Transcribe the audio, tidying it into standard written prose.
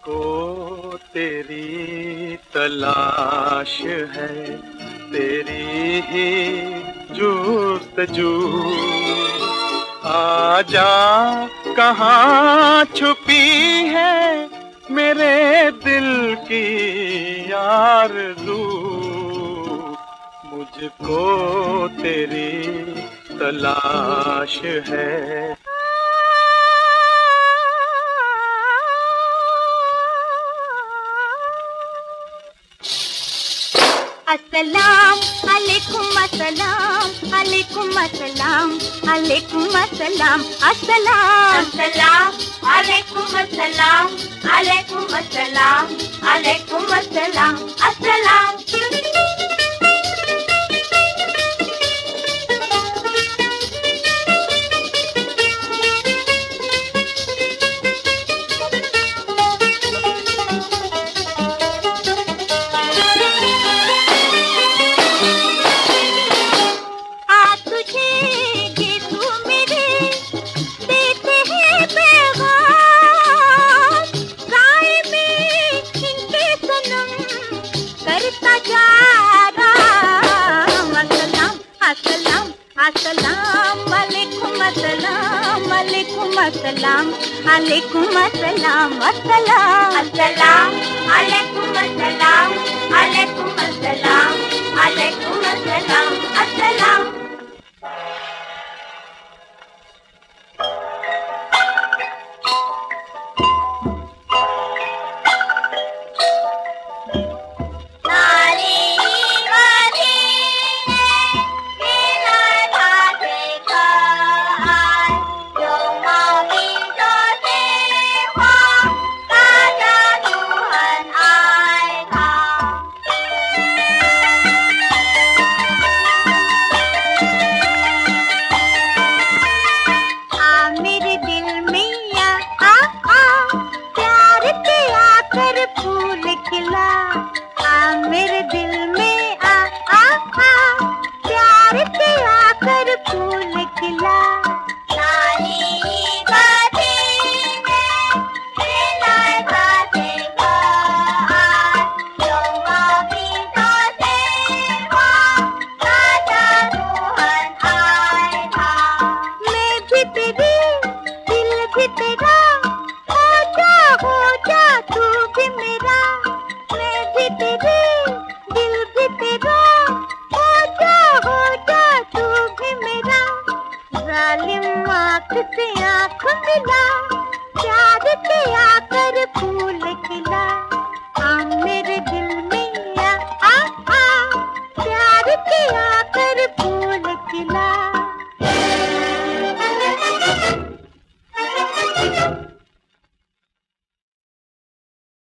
मुझको तेरी तलाश है, तेरी ही जुस्तजू। आजा कहाँ छुपी है मेरे दिल की आरज़ू। मुझको तेरी तलाश है। अस्सलाम अलैकुम, अस्सलाम अलैकुम, अस्सलाम अलैकुम, अस्सलाम अस्सलाम अस्सलाम अलैकुम, अस्सलाम अलैकुम, अस्सलाम अलैकुम, अस्सलाम अस्सलाम। अस्सलाम वालेकुम, अस्सलाम वालेकुम, अस्सलाम अलैकुम, अस्सलाम अस्सलाम। अस्सलाम अलैकुम, अस्सलाम अलैकुम, अस्सलाम अलैकुम, अस्सलाम अस्सलाम। मेरे दिल में आ आ आ प्यार के आकर फूल खिला। मैं भी तेरी, दिल भी तेरा, हो जा तू भी मेरा। मैं भी तेरी, दिल भी तेरा, हो जा तू भी मेरा। जालिम आँख से आँख मिला, प्यार के आकर